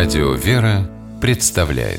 Радио «Вера» представляет.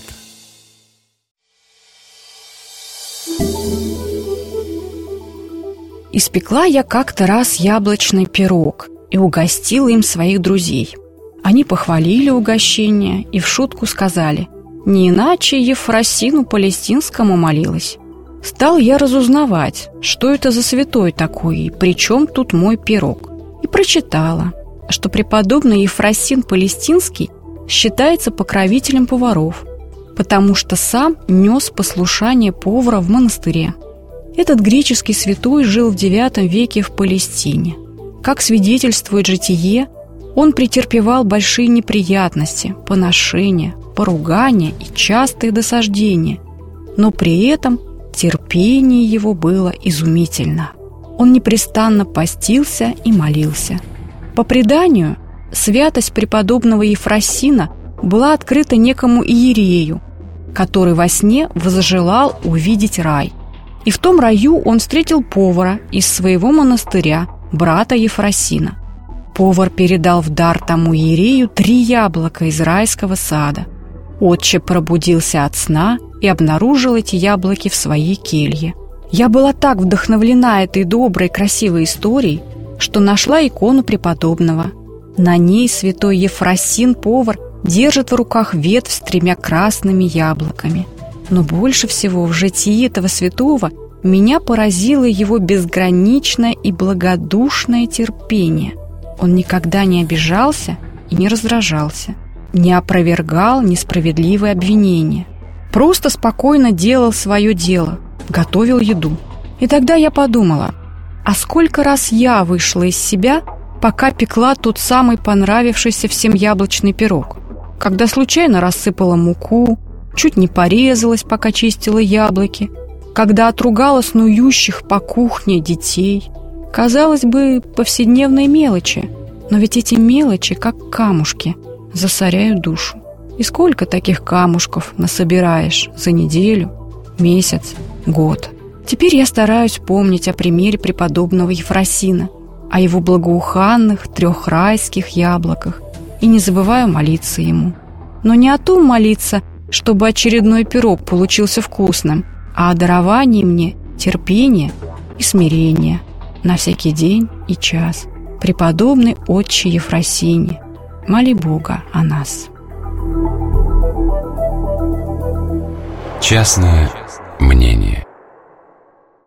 Испекла я как-то раз яблочный пирог и угостила им своих друзей. Они похвалили угощение и в шутку сказали: «Не иначе Ефросину Палестинскому молилась». Стал я разузнавать, что это за святой такой и при чем тут мой пирог. И прочитала, что преподобный Ефросин Палестинский считается покровителем поваров, потому что сам нес послушание повара в монастыре. Этот греческий святой жил в IX веке в Палестине. Как свидетельствует житие, он претерпевал большие неприятности, поношения, поругания и частые досаждения, но при этом терпение его было изумительно. Он непрестанно постился и молился. По преданию, святость преподобного Ефросина была открыта некому иерею, который во сне возжелал увидеть рай. И в том раю он встретил повара из своего монастыря, брата Ефросина. Повар передал в дар тому иерею 3 яблока из райского сада. Отче пробудился от сна и обнаружил эти яблоки в своей келье. Я была так вдохновлена этой доброй, красивой историей, что нашла икону преподобного. На ней святой Ефросин, повар, держит в руках ветвь с 3 красными яблоками. Но больше всего в житии этого святого меня поразило его безграничное и благодушное терпение. Он никогда не обижался и не раздражался, не опровергал несправедливые обвинения. Просто спокойно делал свое дело, готовил еду. И тогда я подумала, а сколько раз я вышла из себя, пока пекла тот самый понравившийся всем яблочный пирог, когда случайно рассыпала муку, чуть не порезалась, пока чистила яблоки, когда отругала снующих по кухне детей. Казалось бы, повседневные мелочи, но ведь эти мелочи, как камушки, засоряют душу. И сколько таких камушков насобираешь за неделю, месяц, год? Теперь я стараюсь помнить о примере преподобного Ефросина, о его благоуханных 3 райских яблоках, и не забываю молиться ему. Но не о том молиться, чтобы очередной пирог получился вкусным, а о даровании мне терпения и смирения на всякий день и час. Преподобный отче Ефросине, моли Бога о нас. Частное мнение.